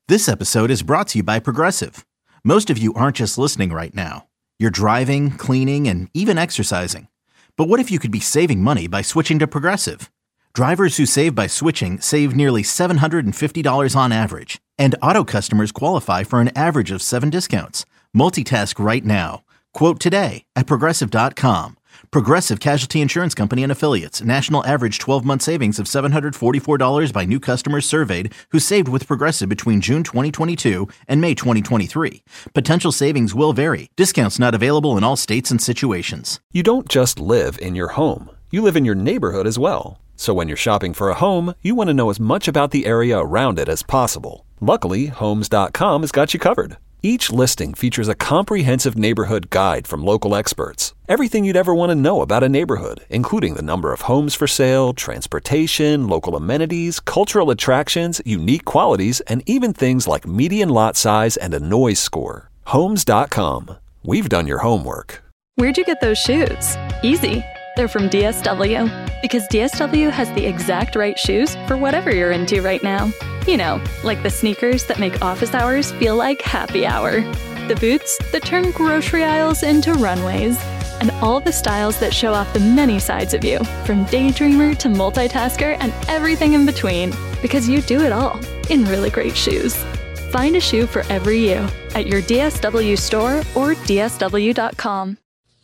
This episode is brought to you by Progressive. Most of you aren't just listening right now. You're driving, cleaning, and even exercising. But what if you could be saving money by switching to Progressive? Drivers who save by switching save nearly $750 on average. And auto customers qualify for an average of 7 discounts. Multitask right now. Quote today at Progressive.com. Progressive Casualty Insurance Company and Affiliates. National average 12-month savings of $744 by new customers surveyed who saved with Progressive between June 2022 and May 2023. Potential savings will vary. Discounts not available in all states and situations. You don't just live in your home. You live in your neighborhood as well. So when you're shopping for a home, you want to know as much about the area around it as possible. Luckily, Homes.com has got you covered. Each listing features a comprehensive neighborhood guide from local experts. Everything you'd ever want to know about a neighborhood, including the number of homes for sale, transportation, local amenities, cultural attractions, unique qualities, and even things like median lot size and a noise score. Homes.com. We've done your homework. Where'd you get those shoes? Easy. They're from DSW. Because DSW has the exact right shoes for whatever you're into right now. You know, like the sneakers that make office hours feel like happy hour. The boots that turn grocery aisles into runways. And all the styles that show off the many sides of you, from daydreamer to multitasker and everything in between. Because you do it all in really great shoes. Find a shoe for every you at your DSW store or DSW.com.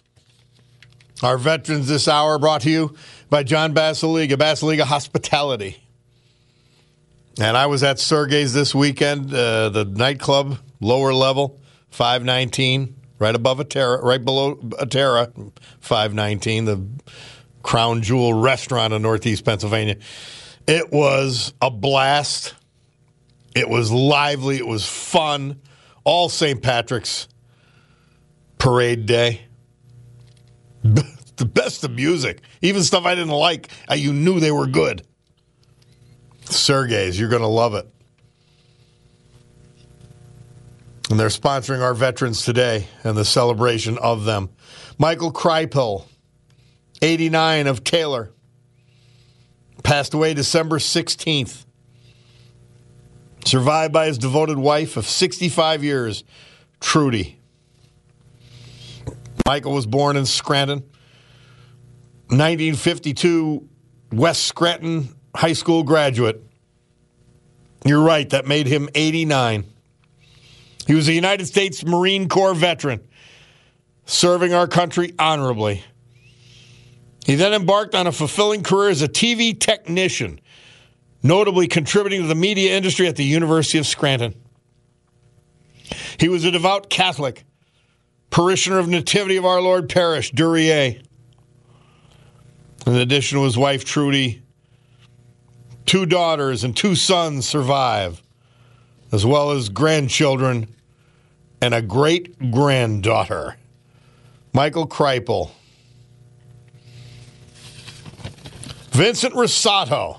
Our veterans this hour brought to you by John Basiliga, Basiliga Hospitality. And I was at Sergey's this weekend, the nightclub, lower level, 519, right above Atera, right below Atera, 519, the crown jewel restaurant in Northeast Pennsylvania. It was a blast. It was lively. It was fun. All St. Patrick's parade day. The best of music. Even stuff I didn't like, you knew they were good. Sergey's, you're going to love it. And they're sponsoring our veterans today and the celebration of them. Michael Kreipel, 89, of Taylor, passed away December 16th. Survived by his devoted wife of 65 years, Trudy. Michael was born in Scranton. 1952 West Scranton High School graduate. You're right, that made him 89. He was a United States Marine Corps veteran, serving our country honorably. He then embarked on a fulfilling career as a TV technician, notably contributing to the media industry at the University of Scranton. He was a devout Catholic, parishioner of Nativity of Our Lord Parish, Duryea. In addition to his wife, Trudy, 2 daughters and 2 sons survive, as well as grandchildren and a great-granddaughter. Michael Kreipel. Vincent Rosato.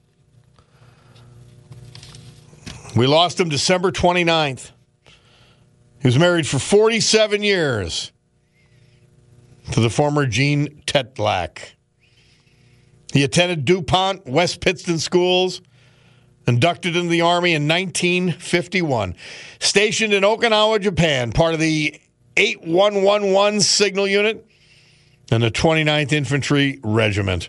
We lost him December 29th. He was married for 47 years to the former Jean Tetlak. He attended DuPont West Pittston schools, inducted into the Army in 1951. Stationed in Okinawa, Japan, part of the 8111 Signal Unit and the 29th Infantry Regiment.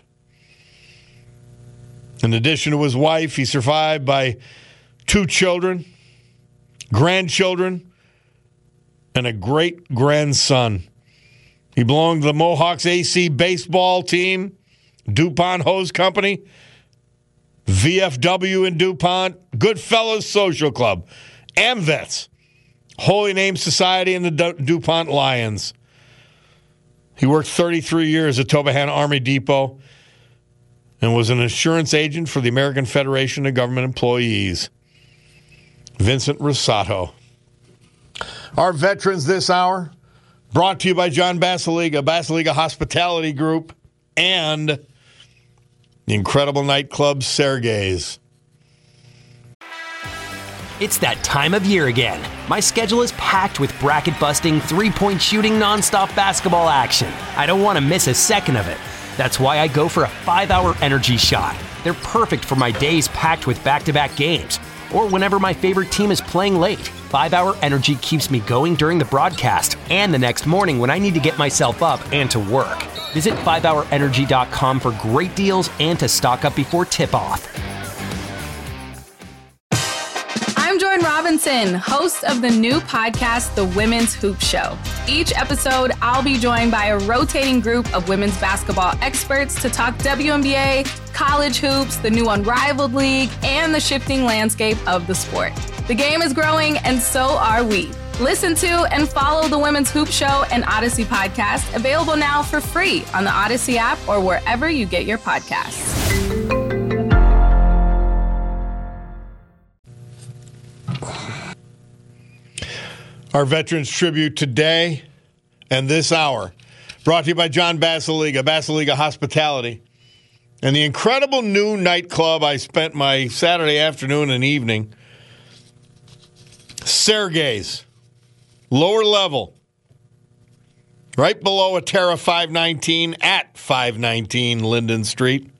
In addition to his wife, he's survived by 2 children, grandchildren, and a great-grandson. He belonged to the Mohawks AC baseball team, DuPont Hose Company, VFW in DuPont, Goodfellas Social Club, AMVETS, Holy Name Society, and the DuPont Lions. He worked 33 years at Tobyhanna Army Depot and was an insurance agent for the American Federation of Government Employees. Vincent Rosato. Our veterans this hour, brought to you by John Basiliga, Basiliga Hospitality Group, and the incredible nightclub Sergey's. It's that time of year again. My schedule is packed with bracket-busting, three-point shooting, nonstop basketball action. I don't want to miss a second of it. That's why I go for a 5-hour energy shot. They're perfect for my days packed with back-to-back games. or whenever my favorite team is playing late. 5-Hour Energy keeps me going during the broadcast and the next morning when I need to get myself up and to work. Visit 5hourenergy.com for great deals and to stock up before tip-off. I'm Jordan Robinson, host of the new podcast, The Women's Hoop Show. Each episode, I'll be joined by a rotating group of women's basketball experts to talk WNBA, college hoops, the new Unrivaled League, and the shifting landscape of the sport. The game is growing, and so are we. Listen to and follow The Women's Hoop Show and Odyssey podcast, available now for free on the Odyssey app or wherever you get your podcasts. Our Veterans Tribute today and this hour, brought to you by John Basiliga, Basiliga Hospitality, and the incredible new nightclub I spent my Saturday afternoon and evening, Sergey's, lower level, right below Atera 519 at 519 Linden Street.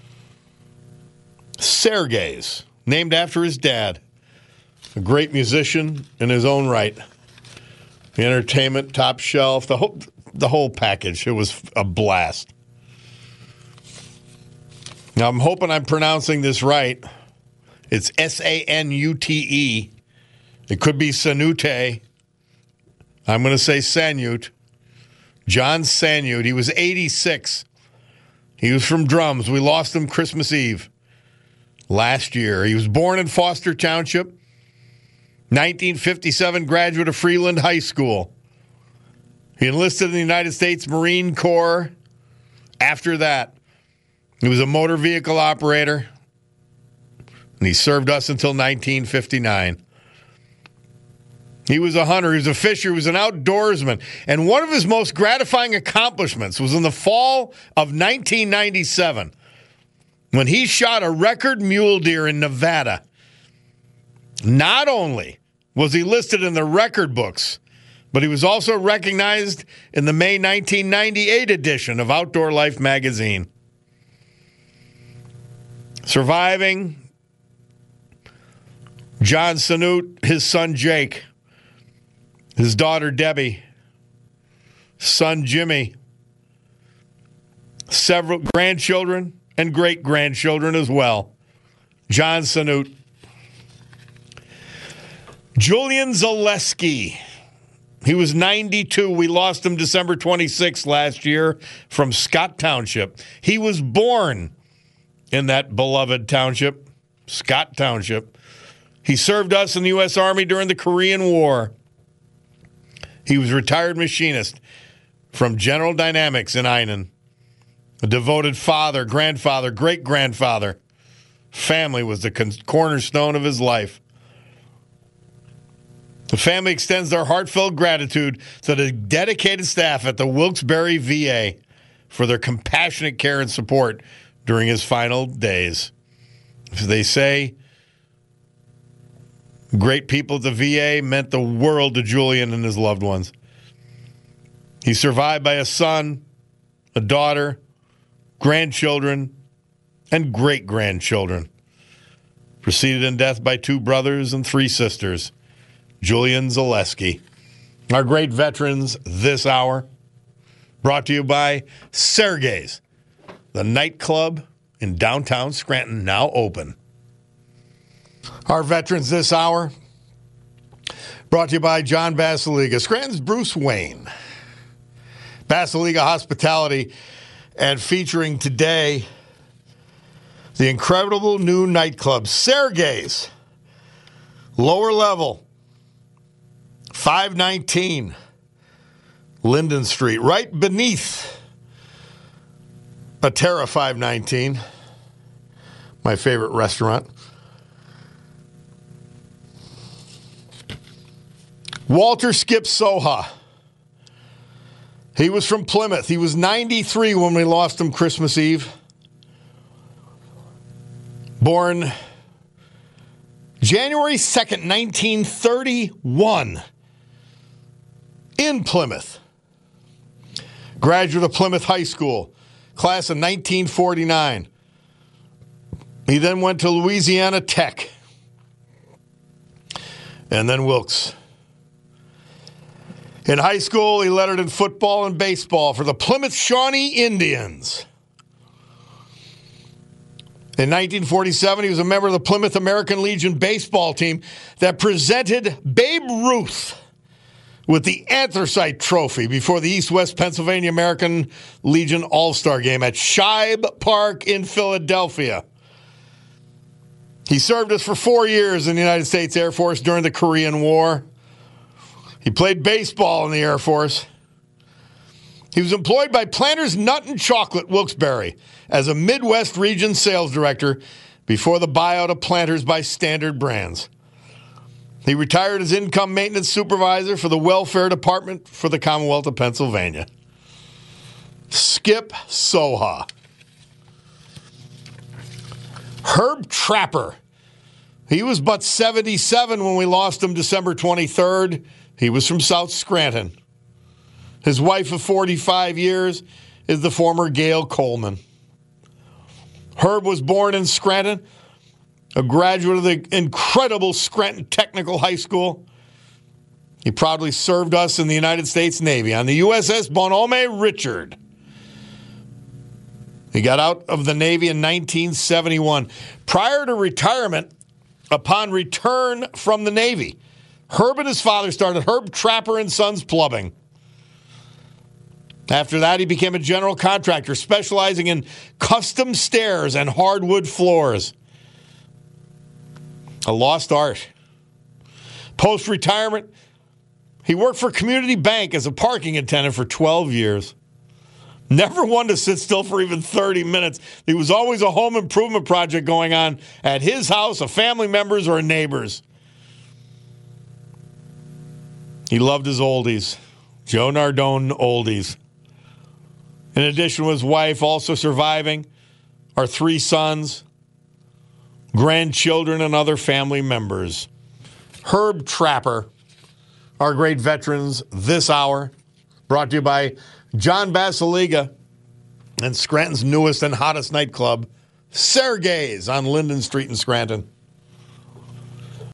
Sergey's, named after his dad, a great musician in his own right. The entertainment, top shelf, the whole package. It was a blast. Now, I'm hoping I'm pronouncing this right. It's Sanute. It could be Sanute. I'm going to say Sanute. John Sanute. He was 86. He was from Drums. We lost him Christmas Eve last year. He was born in Foster Township. 1957 graduate of Freeland High School. He enlisted in the United States Marine Corps. After that, he was a motor vehicle operator, and he served us until 1959. He was a hunter, he was a fisher, he was an outdoorsman, and one of his most gratifying accomplishments was in the fall of 1997 when he shot a record mule deer in Nevada. Not only was he listed in the record books, but he was also recognized in the May 1998 edition of Outdoor Life magazine. Surviving John Sanute, his son Jake, his daughter Debbie, son Jimmy, several grandchildren and great-grandchildren as well. John Sanute. Julian Zaleski. He was 92. We lost him December 26th last year from Scott Township. He was born in that beloved township, Scott Township. He served us in the U.S. Army during the Korean War. He was a retired machinist from General Dynamics in Einan. A devoted father, grandfather, great-grandfather. Family was the cornerstone of his life. The family extends their heartfelt gratitude to the dedicated staff at the Wilkes-Barre VA for their compassionate care and support during his final days. As they say, great people at the VA meant the world to Julian and his loved ones. He's survived by a son, a daughter, grandchildren, and great-grandchildren. Preceded in death by 2 brothers and 3 sisters. Julian Zaleski. Our great veterans this hour. Brought to you by Sergey's, the nightclub in downtown Scranton, now open. Our veterans this hour. Brought to you by John Basiliga, Scranton's Bruce Wayne. Basiliga Hospitality, and featuring today the incredible new nightclub, Sergey's, lower level, 519 Linden Street, right beneath Atera 519, my favorite restaurant. Walter Skip Soha. He was from Plymouth. He was 93 when we lost him Christmas Eve. Born January 2nd, 1931 in Plymouth. Graduate of Plymouth High School, class of 1949. He then went to Louisiana Tech. And then Wilkes. In high school, he lettered in football and baseball for the Plymouth Shawnee Indians. In 1947, he was a member of the Plymouth American Legion baseball team that presented Babe Ruth with the Anthracite Trophy before the East-West Pennsylvania American Legion All-Star Game at Shibe Park in Philadelphia. He served us for 4 years in the United States Air Force during the Korean War. He played baseball in the Air Force. He was employed by Planters Nut and Chocolate Wilkes-Barre as a Midwest region sales director before the buyout of Planters by Standard Brands. He retired as income maintenance supervisor for the welfare department for the Commonwealth of Pennsylvania. Skip Soha. Herb Trapper. He was but 77 when we lost him December 23rd. He was from South Scranton. His wife of 45 years is the former Gail Coleman. Herb was born in Scranton, a graduate of the incredible Scranton Technical High School. He proudly served us in the United States Navy on the USS Bonhomme Richard. He got out of the Navy in 1971. Prior to retirement, upon return from the Navy, Herb and his father started Herb Trapper and Sons Plumbing. After that, he became a general contractor specializing in custom stairs and hardwood floors. A lost art. Post-retirement, he worked for Community Bank as a parking attendant for 12 years. Never one to sit still for even 30 minutes. There was always a home improvement project going on at his house, a family member's, or a neighbor's. He loved his oldies. Joe Nardone oldies. In addition to his wife, also surviving are 3 sons, grandchildren, and other family members. Herb Trapper, our great veterans this hour, brought to you by John Basiliga and Scranton's newest and hottest nightclub, Sergei's on Linden Street in Scranton.